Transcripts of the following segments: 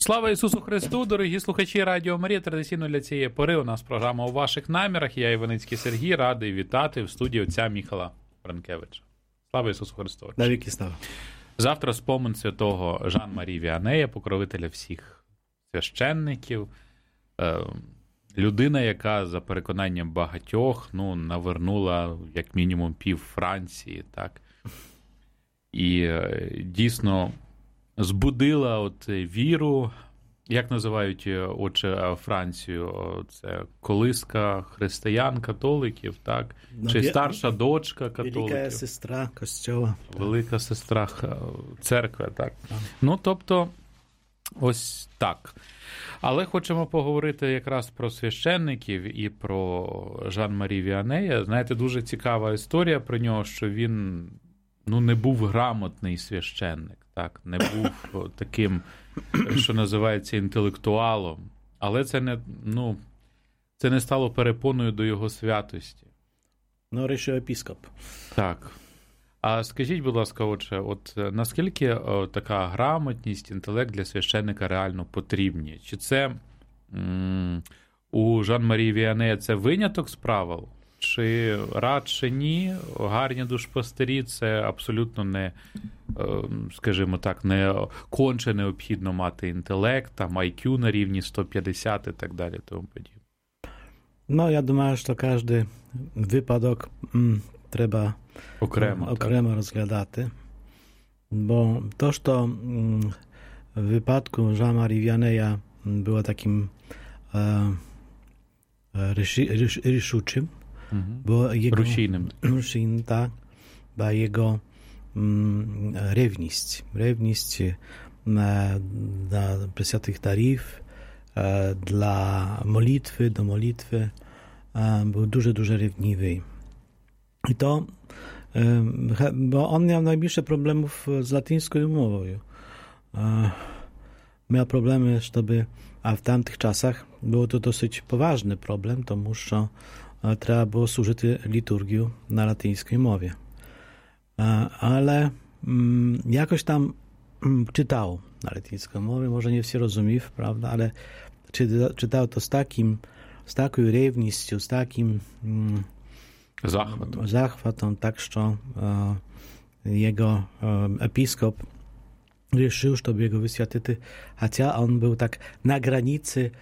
Слава Ісусу Христу, дорогі слухачі Радіо Марія. Традиційно для цієї пори у нас програма «У ваших намірах». Я, Іваницький Сергій, радий вітати в студії отця Міхала Франкевича. Слава Ісусу Христу. Навіки слава. Завтра спомин святого Жан-Марі Віанея, покровителя всіх священників. Людина, яка, за переконанням багатьох, навернула як мінімум пів Франції, так? І дійсно збудила віру, як називають отче Францію, це колиска християн, католиків, так? Чи старша дочка католиків? Велика сестра Костьола. Велика сестра церкви, так. Тобто, ось так. Але хочемо поговорити якраз про священників і про Жан-Марі Віанея. Знаєте, дуже цікава історія про нього, що він не був грамотний священник, так, не був таким, що називається, інтелектуалом, але це не стало перепоною до його святості. Рішив епіскоп. Так. А скажіть, будь ласка, отже, наскільки така грамотність, інтелект для священника реально потрібні? Чи це у Жан-Марі Віанея це виняток з правил? Чи радше ні? Гарні душпастирі – це абсолютно не, скажімо так, не конче необхідно мати інтелект, там IQ на рівні 150 і так далі, тому подібне. Я думаю, що кожен випадок треба окремо розглядати. Бо то, що в випадку Жан-Марі Віанея було таким рішучим, bo jego Ruszyjnym, tak, bo jego rewność dla Prесвятих Дарів, dla modlitwy, do modlitwy był дуже rewniwy. I to, bo on miał najbliższe problemów z latyńską mową. Miał problemy, a w tamtych czasach było to dosyć poważny problem, тому що треба було служити літургію на латинській мові. Але якось там читав на латинській мові, може не всі розумів, правда, але читав то з такою ревністю, з таким захватом, так що jego episkop решил, чтобы его высвятить, хотя он был так на границе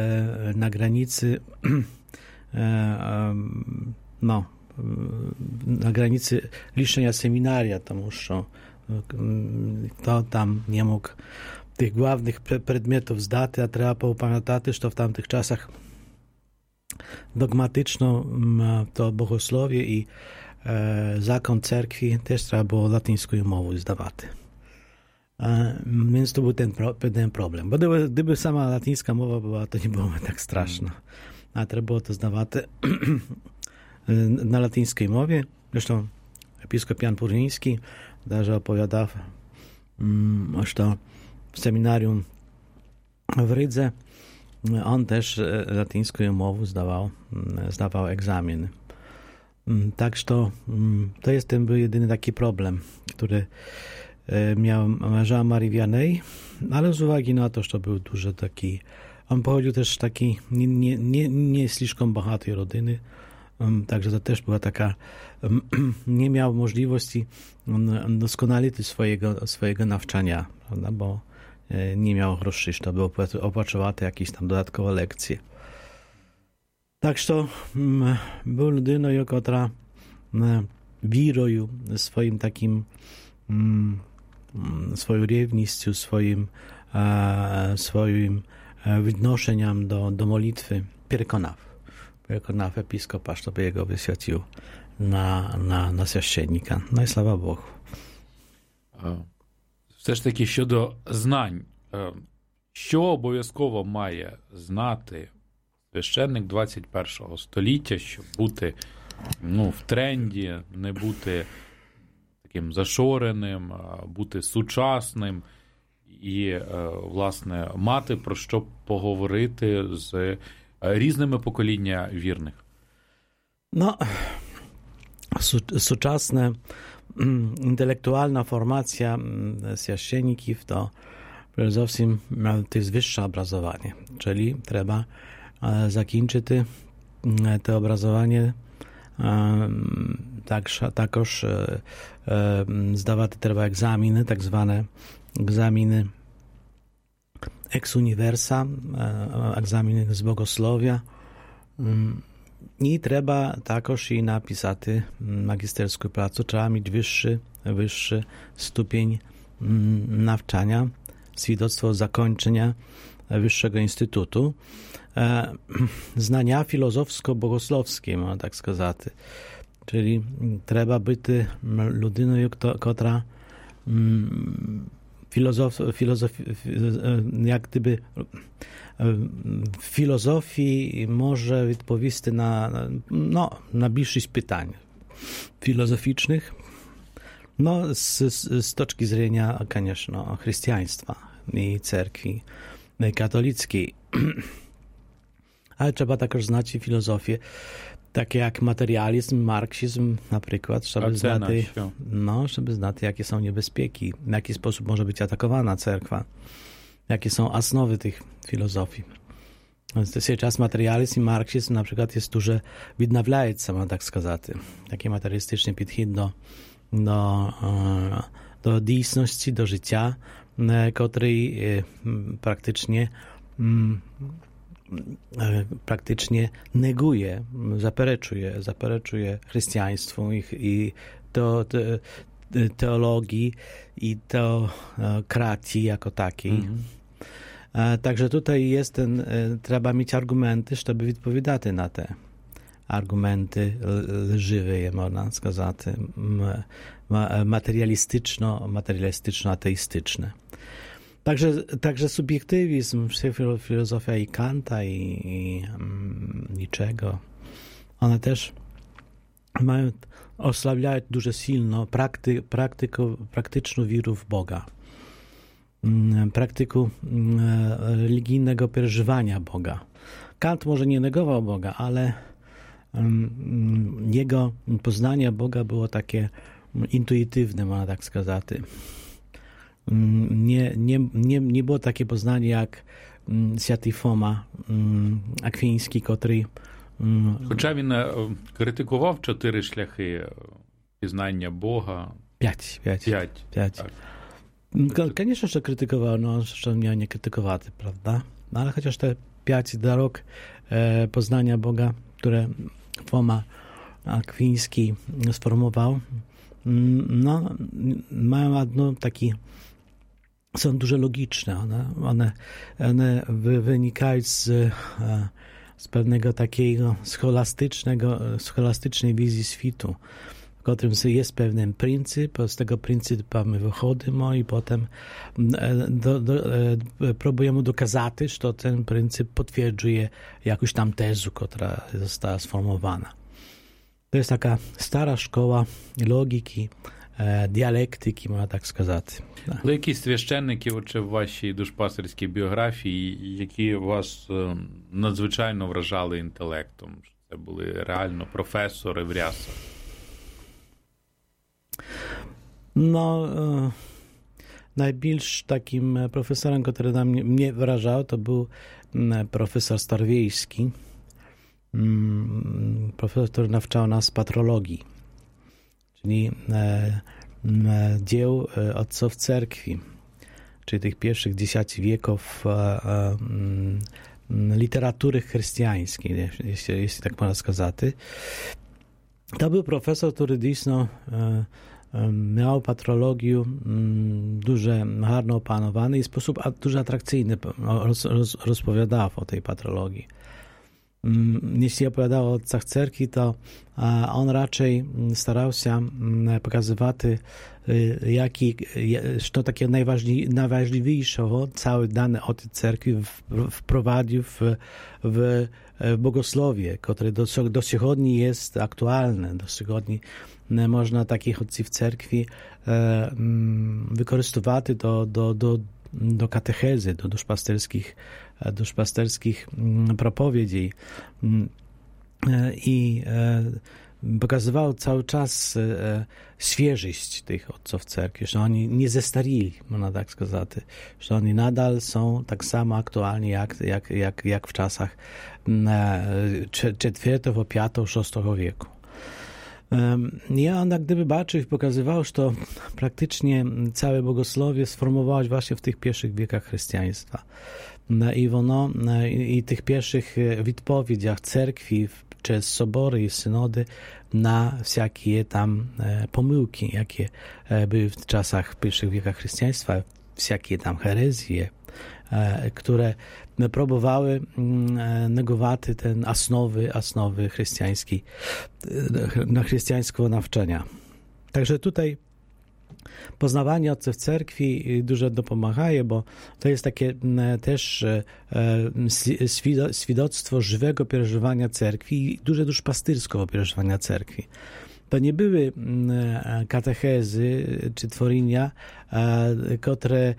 na granicy liczenia seminaria, тому що kto tam nie mógł tych głównych przedmiotów zdać, a trzeba pamiętać, że w tamtych czasach dogmatyczno to bogosłowie i zakon cerkwi też trzeba było latyńską mową zdawać. Więc to był ten problem. Bo gdyby sama latyńska mowa była, to nie byłoby tak straszno. A trzeba było to zdawać na latyńskiej mowie. Zresztą episkop Jan Purzyński даже opowiadał, że w seminarium w Rydze on też latyńską mowę zdawał egzamin. Tak, że to był jedyny taki problem, który miał Jean-Marie Vianney, ale z uwagi na to, że był duży taki, on pochodził też z takiej nie слишком bogatej rodziny, także to też była taka, nie miał możliwości doskonalić swojego nawczania, prawda, bo nie miał groszy, żeby opłaczować jakieś tam dodatkowe lekcje. Tak, że był ludyną, która wierою swoim takim swoją rewnością, swoim відношенням do modlitwy przekonał episkopa, żeby jego wyświecił na священника. I слава Богу. Все ж таки щодо знань. Що обов'язково має знати священник 21 століття, щоб бути в тренді, не бути таким зашореним, бути сучасним і, власне, мати про що поговорити з різними покоління вірних? Сучасна інтелектуальна формація священників, то Przede wszystkim to jest wyższe obrazowanie, czyli trzeba zakończyć to obrazowanie, також здавати треба egzaminy, tak zwane egzaminy ex universa, egzaminy z bogosłowia, i trzeba також i napisać magisterską pracę, trzeba mieć wyższy stopień nawczania, świadectwo zakończenia wyższego instytutu, znania filozofsko-bogosłowskie, można tak сказати. Czyli trzeba być людиною, która jak gdyby w filozofii może odpowiedzieć na większość pytań filozoficznych, z toczki zrenia, конечно, chrześcijaństwa i cerkwi katolickiej. Ale trzeba także znać filozofię, takie jak materializm, marksizm na przykład, żeby znać, jakie są niebezpieki, w jaki sposób może być atakowana cerkwa, jakie są osnowy tych filozofii. Teraz materializm i marksizm na przykład jest duże відновляється, można tak сказать. Taki materialistyczny підхід do дійсності, do życia, który praktycznie neguje, zapereczuje chrześcijaństwu i do teologii i teokracji jako takiej. Także tutaj trzeba mieć argumenty, żeby odpowiadać na te argumenty lżywe, można сказать, materialistyczno-ateistyczne. Także subiektywizm, filozofia i Kanta i niczego, one też osłabiają дуже silno praktyczną wiarę w Boga, praktyku religijnego przeżywania Boga. Kant może nie negował Boga, ale jego poznanie Boga było takie intuitywne, można tak сказать. Nie było takie poznanie jak Święty Foma Akwiński, który... Хоча він критикував 4 шляхи пізнання Бога. 5. Так. Конечно, że krytykował, że miał nie krytykować, prawda? Ale chociaż te 5 dróg poznania Boga, które Foma Akwiński sformułował, mają taki, są dużo logiczne. One wynikają z pewnego takiego scholastycznej wizji światu, w którym jest pewien pryncyp, z tego pryncypa my wychodzimy i potem próbujemy dokazać, że ten pryncyp potwierdzuje jakąś tam tezę, która została sformułowana. To jest taka stara szkoła logiki, діалектики, можна так сказати. Але які священники в вашій душпастерській біографії, які вас надзвичайно вражали інтелектом? Це були реально професори в рясах? Najbільш takim profesorem, który mnie wrażał, to był profesor Starwiejski, profesor, który nauczał nas patrologii, czyli dzieł ojców cerkwi, czyli tych pierwszych 10 wieków literatury chrześcijańskiej, jeśli tak można сказать. To był profesor, który dійсно miał patrologię дуже гарно opanowany i w sposób дуже atrakcyjny rozpowiadał o tej patrologii. Jeśli opowiadał o ojcach cerkwi, to on raczej starał się pokazywać, co takiego najważniejszego cały dany ojciec cerkwi wprowadził w bogosłowie, które do dzisiaj jest aktualne. Do dzisiaj można takich ojców cerkwi wykorzystywać do katechezy, do duszpasterskich propowiedzi. I pokazywało cały czas świeżość tych ojców cerkwi, że oni nie zestarili, można tak сказать, że oni nadal są tak samo aktualni jak w czasach IV, V, VI wieku. Ja on jak gdyby baczył i pokazywał, że to praktycznie całe bogosłowie sformowało właśnie w tych pierwszych wiekach chrześcijaństwa. I tych pierwszych wypowiedziach cerkwi przez sobory i synody na wszelkie tam pomyłki, jakie były w czasach pierwszych wiekach chrześcijaństwa, wszelkie tam herezje, które próbowały negować ten osnowy chrześcijańskiego nawczenia. Także tutaj poznawanie ojców cerkwi dużo dopomaga, bo to jest takie też świadectwo żywego przeżywania cerkwi i duże duszpasterskiego przeżywania cerkwi. To nie były katechezy czy tworienia, które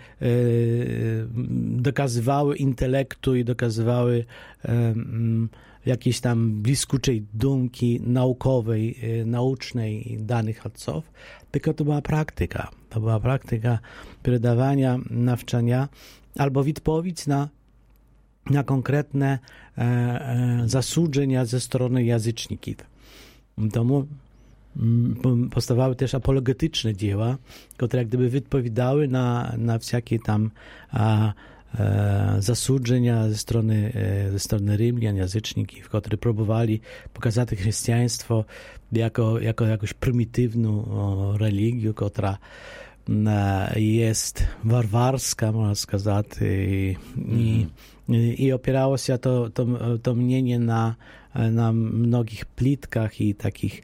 dokazywały intelektu i dokazywały jakiejś tam bliskuczej dumki naukowej, naucznej danych ojców, tylko to była praktyka. To była praktyka perdawania, nawczania albo odpowiedź na konkretne zasłużenia ze strony jazyczników. Tomu powstawały też apologetyczne dzieła, które jak gdyby wypowiadały na wszelkie tam zasłużenia ze strony Rzymian, jazyczników, którzy próbowali pokazać chrześcijaństwo jako jakąś prymitywną religię, która jest warwarska, można сказать, i opierało się to mnienie na mnogich plitkach i takich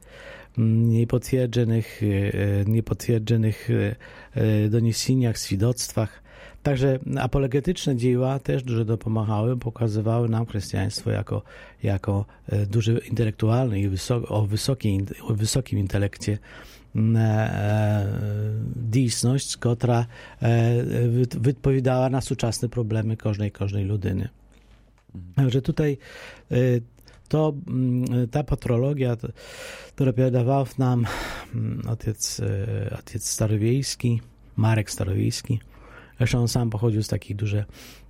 niepotwierdzonych doniesieniach, świadectwach. Także apologetyczne dzieła też dużo dopomagały, pokazywały nam chrześcijaństwo jako duży intelektualny i o wysokim intelekcie dійсność, która wypowiadała na współczesne problemy każdej ludyny. Także tutaj ta patrologia, którą opowiadał nam ojciec Starowiejski, Marek Starowiejski, zresztą on sam pochodził z takiej dużej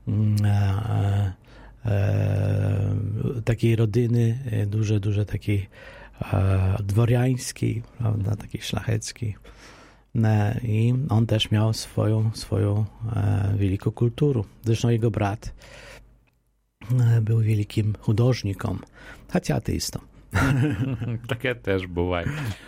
takiej rodziny, duże takiej dworiańskiej, prawda, takiej szlacheckiej. I on też miał swoją wielką kulturę. Zresztą jego brat był wielkim художником, хоча атеїстом. Таке теж буває.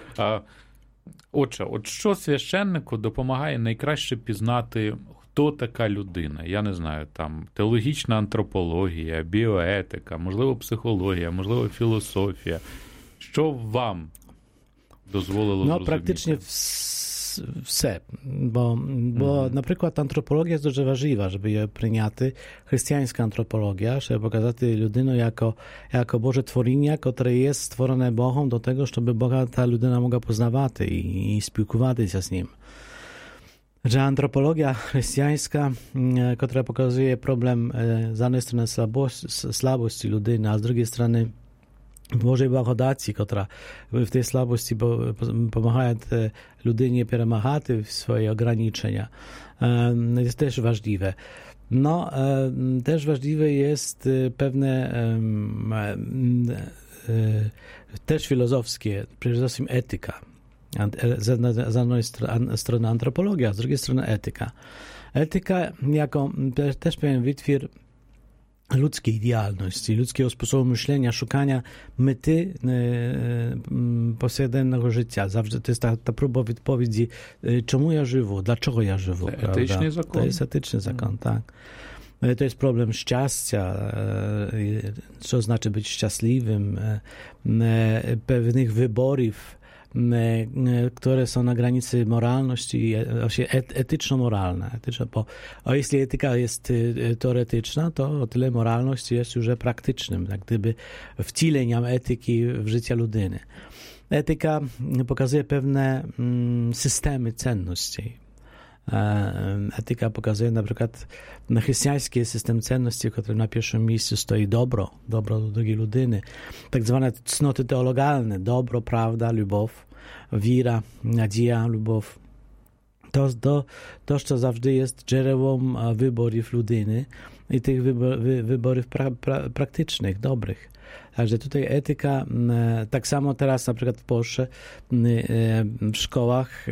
Отже, от що священнику допомагає найкраще пізнати, хто така людина? Я не знаю, там теологічна антропологія, біоетика, можливо, психологія, можливо, філософія. Що вам дозволило зрозуміти? Praktycznie все, bo na przykład antropologia jest дуже важлива, żeby je прийняти, chrześcijańska antropologia, żeby pokazać ludynę jako Boże tworzenie, które jest stworzone Bogiem do tego, żeby Boga ta ludyna mogła poznawać i spілкуватися się z Nim. Że antropologia chrześcijańska, która pokazuje problem z jednej strony słabości ludyny, a z drugiej strony Bożej blagodaci, która w tej słabości pomaga ludynie przemagać swoje ograniczenia, jest też ważliwe. No, też ważliwe jest pewne też filozofskie, przede wszystkim etyka. Z jednej strony antropologia, a z drugiej strony etyka. Etyka jako też pewien wytwór ludzkiej idealności, ludzkiego sposobu myślenia, szukania mety powszechnego życia. Zawsze to jest ta próba odpowiedzi, czemu ja żyję, dlaczego ja żyję. Etyczny zakon. To jest etyczny zakon, tak. To jest problem szczęścia, co znaczy być szczęśliwym, pewnych wyborów, które są na granicy moralności, etyczno-moralne. Bo jeśli etyka jest teoretyczna, to o tyle moralność jest już praktycznym, jak gdyby wcieleniem etyki w życie ludyny. Etyka pokazuje pewne systemy cenności. Etyka pokazuje na przykład chrześcijański system cenności, w którym na pierwszym miejscu stoi dobro do drugiej ludyny. Tak zwane cnoty teologalne, dobro, prawda, любов, wiara, nadzieja, любов. To, co zawsze jest źródłem wyborów ludyny i tych wyborów praktycznych, dobrych. Także tutaj etyka, tak samo teraz na przykład w Polsce w szkołach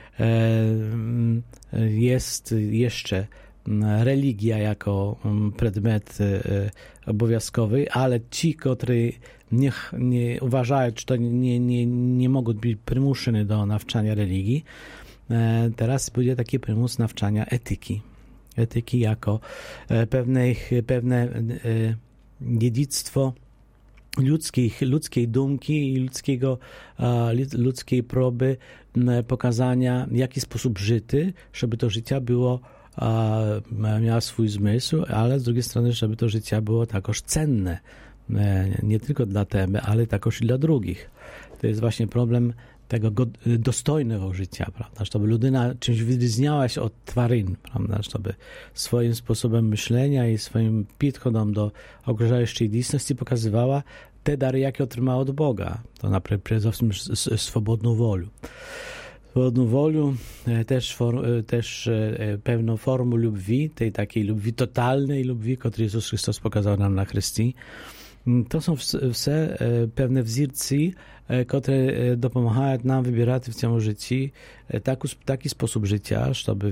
jest jeszcze religia jako przedmiot obowiązkowy, ale ci, którzy nie uważają, że to nie mogą być przymuszeni do nawczania religii, teraz będzie taki przymus nawczania etyki. Etyki jako pewne dziedzictwo ludzkiej dumki i ludzkiej próby pokazania, w jaki sposób żyty, żeby to życie było, miało swój zmysł, ale z drugiej strony, żeby to życie było takoż cenne. Nie tylko dla Ciebie, ale takoż i dla drugich. To jest właśnie problem tego dostojnego życia, prawda? Żeby ludyna czymś wyróżniała się od twaryn, prawda? Żeby swoim sposobem myślenia i swoim podchodem do okrużającej rzeczywistości pokazywała te dary, jakie otrzymała od Boga. To naprawdę przede wszystkim swobodną wolę. Swobodną wolę, też pewną formę lubwi, tej takiej lubwi totalnej lubwi, którą Jezus Chrystus pokazał nam na Chrystii. To są все pewne wzorce, które dopomagają nam wybierać w tym życiu taki sposób życia, żeby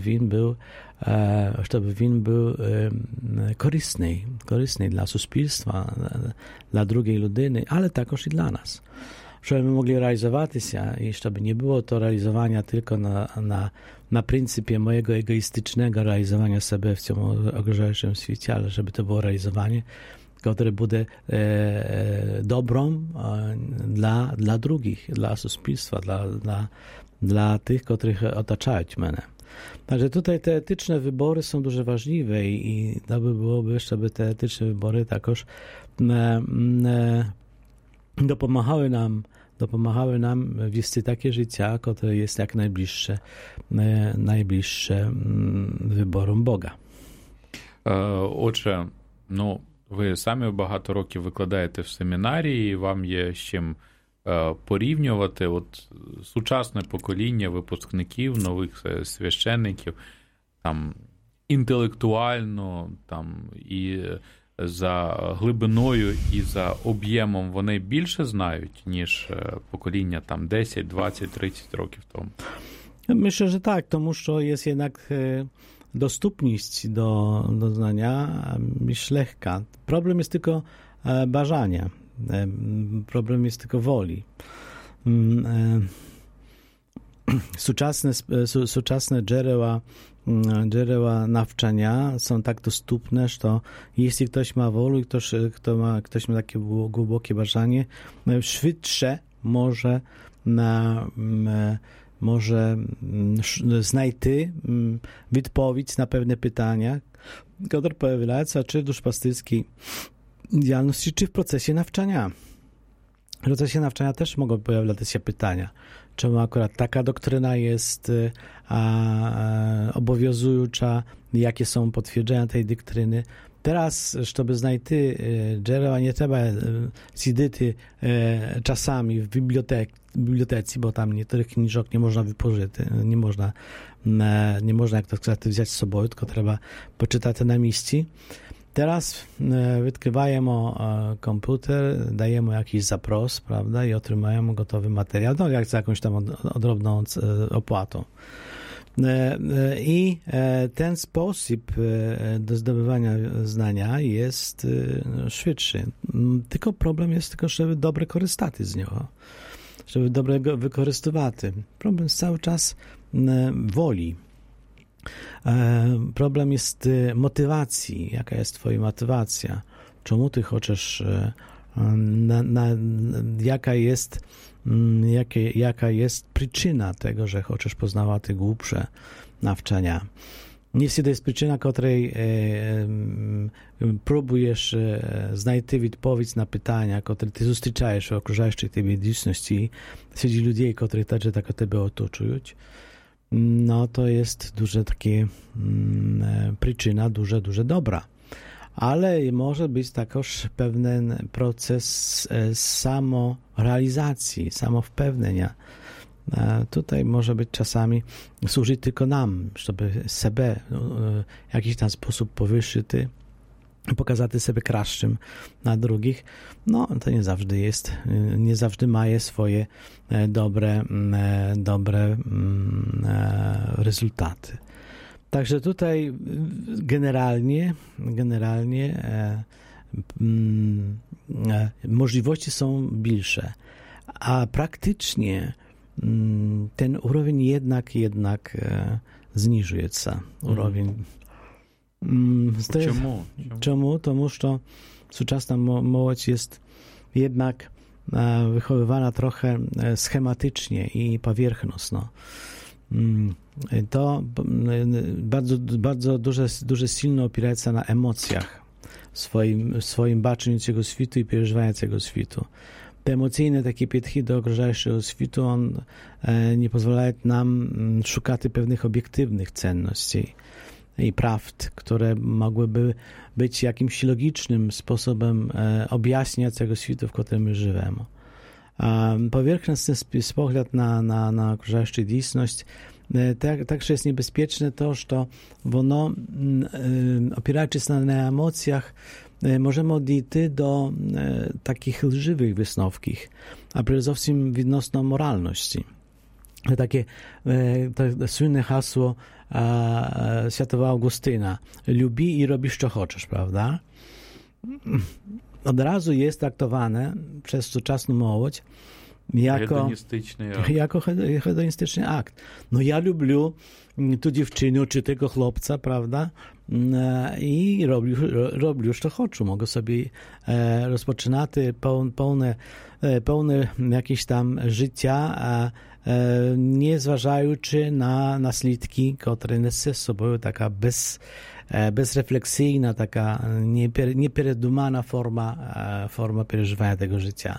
він był korzystny dla społeczeństwa, dla drugiej ludyny, ale także i dla nas. Żeby mogli realizować się i żeby nie było to realizowania tylko na pryncypie mojego egoistycznego realizowania siebie w tym ograżającym świecie, ale żeby to było realizowanie, które będzie dobrą dla drugich, dla społeczeństwa, dla tych, których otaczają mnie. Także tutaj te etyczne wybory są dużo ważliwe i dobrze byłoby, żeby te etyczne wybory takoż dopomagały nam wieść takie życie, które jest jak najbliższe wyborom Boga. Отже, ви самі багато років викладаєте в семінарії, вам є з чим порівнювати. От сучасне покоління випускників, нових священників, там інтелектуально, там і за глибиною, і за об'ємом вони більше знають, ніж покоління там 10, 20, 30 років тому. Myślę, że tak, тому що jest jednak dostępność do znania lekka. Problem jest tylko bażania. Problem jest tylko woli. Współczesne źródła nawczania są tak dostępne, że jeśli ktoś ma wolę i ktoś ma takie głębokie bażanie, szybciej może znajти odpowiedź na pewne pytania, które pojawiają się czy w duszpasterskiej działalności, czy w procesie nawczania. W procesie nawczania też mogą pojawiać się pytania, czemu akurat taka doktryna jest obowiązująca, jakie są potwierdzenia tej doktryny. Teraz, żeby znajти źródła, nie trzeba siedzieć czasami w bibliotece, bo tam niektórych książek nie można wypożyczyć, nie można, jak to сказать, wziąć z sobą, tylko trzeba poczytać na miejscu. Teraz odkrywamy komputer, dajemy jakiś zapros, prawda, i otrzymujemy gotowy materiał, jak za jakąś tam odrobną opłatą. I ten sposób do zdobywania znania jest szybszy. Tylko problem jest tylko, żeby dobrze korzystać z niego, żeby dobrze go wykorzystywać. Problem jest cały czas woli. Problem jest motywacji. Jaka jest twoja motywacja? Czemu ty chcesz, jaka jest przyczyna tego, że chcesz poznawać te głębsze nawczania. Jeśli to jest przyczyna, której próbujesz znaleźć odpowiedź na pytania, które ty zostryczajesz w okrużającej ciebie dziedziczości, wśród ludzi, którzy także tak o tebe otoczują, no to jest duże takie przyczyna, duże dobra. Ale może być także pewien proces samorealizacji, samowpewnienia. Tutaj może być czasami służyć tylko nam, żeby siebie w jakiś tam sposób powyższyć, pokazać sobie kraszczym na drugich. No, to nie zawsze jest, nie zawsze ma swoje dobre rezultaty. Także tutaj generalnie możliwości są większe, a praktycznie ten urowień jednak zniżuje się. Czemu? Тому що сучасна молодь jest jednak wychowywana trochę schematycznie i powierzchownie. To bardzo duże silno opiera się na emocjach, swoim baczeniu tego światu i przeżywaniu tego światu. Te emocjonalne takie podejście do okrużającego świata nie pozwalają nam szukać pewnych obiektywnych cenności i prawd, które mogłyby być jakimś logicznym sposobem objaśniać tego świata, w którym my żyjemy. Powierzchowny spogląd na okrużającą rzeczywistość także jest niebezpieczne to, że ono, opierając się na emocjach, możemy odejść do takich lżywych wysновkів, a przede wszystkim відносно moralności. Takie słynne hasło świętego Augustyna: lubi i robisz, co chcesz, prawda? Od razu jest traktowane przez współczesną młodzież jako hedonistyczny akt. No ja lubię tu dziewczynę czy tego chłopca, prawda? I robię, co chcę. Mogę sobie rozpoczynać pełne jakieś tam życia, nie zważając na naslідки, które niesie z sobą taka bezrefleksyjna, taka nieperedumana forma przeżywania tego życia.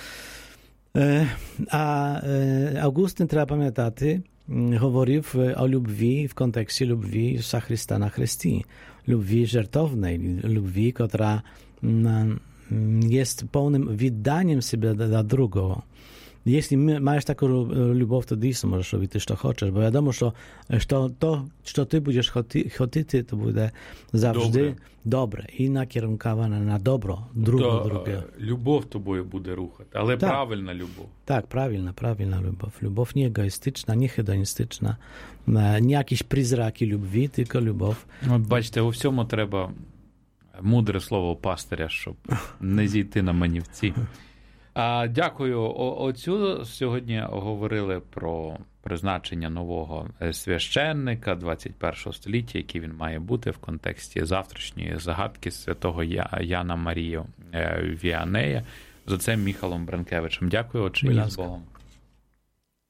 A Augustyn, trzeba pamiętać, mówił o lubwi w kontekście lubwi Jezusa Chrysta na Chrystii. Lubwi żartownej, lubwi, która jest pełnym wyddaniem siebie dla drugiego. Jeśli masz taką любов, to dійсно możesz robić też, co chcesz, bo wiadomo, że to, co ty będziesz chcieć, to będzie zawsze dobre i nakierunkowane na dobro drugiego. Любов тобою буде рухати, але tak. Правильна любов. Tak, prawilna любов. Любов nie egoistyczna, nie hedonistyczna, nie jakieś przyzraki любви, tylko любов. От бачите, у всьому треба мудре слово пастиря, щоб не зійти на манівці. Дякую, отцю. Сьогодні говорили про призначення нового священника 21 століття, який він має бути в контексті завтрашньої загадки святого Яна Марію Віанея з отцем Міхалом Бранкевичем. Дякую, отче, з Богом.